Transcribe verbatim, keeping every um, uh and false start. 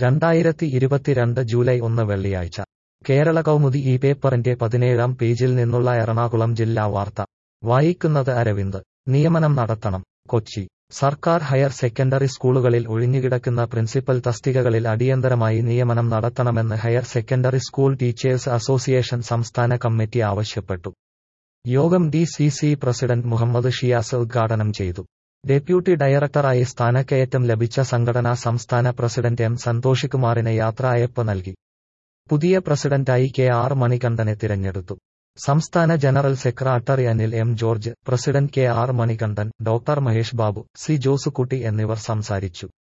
രണ്ടായിരത്തി ഇരുപത്തിരണ്ട് ജൂലൈ ഒന്ന് വെള്ളിയാഴ്ച കേരള കൗമുദി ഈ പേപ്പറിന്റെ പതിനേഴാം പേജിൽ നിന്നുള്ള എറണാകുളം ജില്ലാ വാർത്ത വായിക്കുന്നത് അരവിന്ദ്. നിയമനം നടത്തണം. കൊച്ചി സർക്കാർ ഹയർ സെക്കൻഡറി സ്കൂളുകളിൽ ഒഴിഞ്ഞുകിടക്കുന്ന പ്രിൻസിപ്പൽ തസ്തികകളിൽ അടിയന്തരമായി നിയമനം നടത്തണമെന്ന് higher secondary school teachers association സംസ്ഥാന കമ്മിറ്റി ആവശ്യപ്പെട്ടു. യോഗം D C C president Muhammad Shiyas ഉദ്ഘാടനം ചെയ്തു. ഡെപ്യൂട്ടി ഡയറക്ടറായി സ്ഥാനക്കയറ്റം ലഭിച്ച സംഘടനാ സംസ്ഥാന പ്രസിഡന്റ് എം സന്തോഷികുമാറിന് യാത്രയയപ്പ് നൽകി. പുതിയ പ്രസിഡന്റായി കെ ആർ മണികണ്ഠനെ തിരഞ്ഞെടുത്തു. സംസ്ഥാന general secretary Anil M George, president K R Manikandan, doctor Mahesh Babu, C Josekutty എന്നിവർ സംസാരിച്ചു.